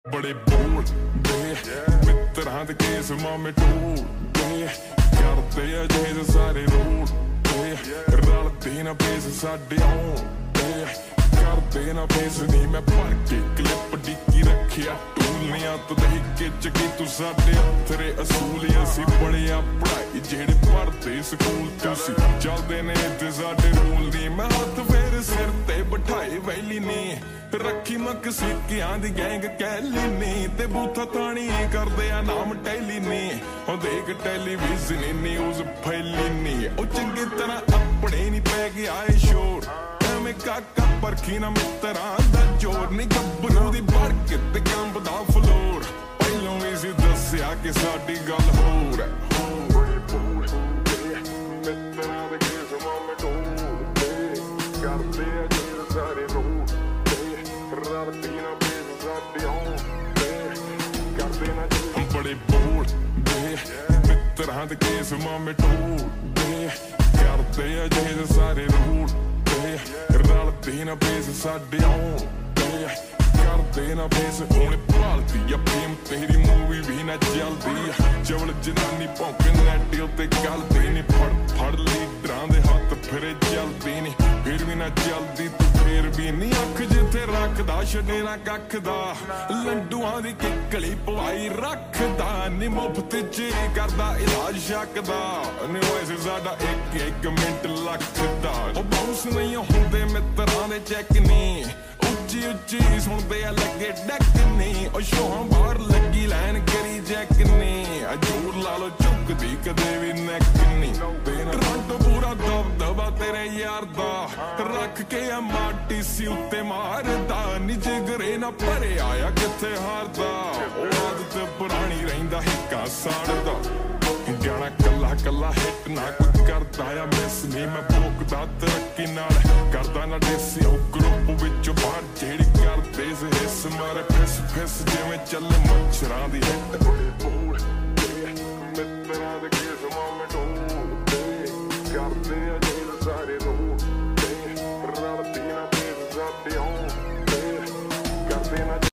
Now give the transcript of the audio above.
बड़े बोलदे मित्तरां दे केस मामे टोलदे करदे अजेज सारे रोलदे रलदे ना पेस साडे आउंदे करदे ना पेस नी मैं भर के क्लिप डिक्की रखिया टूलियां तो दही के चकी तू साडे तेरे असूल असी पढ़िया पढ़ाई जेड़े पढ़दे स्कूल तुसी चलदे ने ते साडे रूल नी मैं हत्थ फेर सिर ते बिठाई वैली नी रखी मक सिक्कियां दी गैंग कैली नी ते बूथा ताणी करदे आ नाम टैली नी ओ देख टेलीविजन न्यूज़ फैली नी ओ चंगी तरह अपने नी पै गया है शोर मैं काका परखी ना मित्तरां दा जोर नी गब्बरू दी बढ़ के ते कंबदा फ्लोर पहलों इसी दस्सिया कि साडी गल होर है मित्तरां दे केस मामे टोलदे करदे अजेज सारे रोल बड़े बोलदे मित्तरां दे केस मामे टोलदे करदे अजेज सारे रोलदे रलदे ना पेस साडे आउंदे करदे ना पेस हुण भालदी आ प्रेम तेरी मूवी भी ना चलदी चवल जनानी भौंके नैट उत्ते गलदी नी फड़ लीडरां दे हत्थ फिरे चलदी नी फिर भी ना चलदी तू फिर भी नी अख जिथे रखदा छड्डे ना कख दा लंडूआं दी किकली पवाई रखदा नी मुफ्त च करदा इलाज शक दा नी वैसे साडा एक मिंट लखदा ओ बाउंस नहीं हुंदे मित्तरां दे चैक नी उच्ची उच्ची सुनदे आ लगे डैक नी ओ शोहां बाहर लगी लैन करी जैक नी जोर ला लो झुकदी कदे भी नैक नी रंग पूरा दबदबा तेरे यार दा रख के आ माटी सी उत्ते मारदा नी जिगरे ना भरे आया किथे हारदा ओ आदत पुरानी रहिंदा हिक्का साड़दा गाना कला कला हिट ना कोई करदा आ मिस नी मैं भोकदा तरक्की नाल करदा ना देसी ओ ग्रुप विचों बाहर जेड़ी करदे से हिस मारे फिस फिस जिवें चले मच्छरां दी हिट मित्तरां दे केस मामे टोलदे करदे अजेज सारे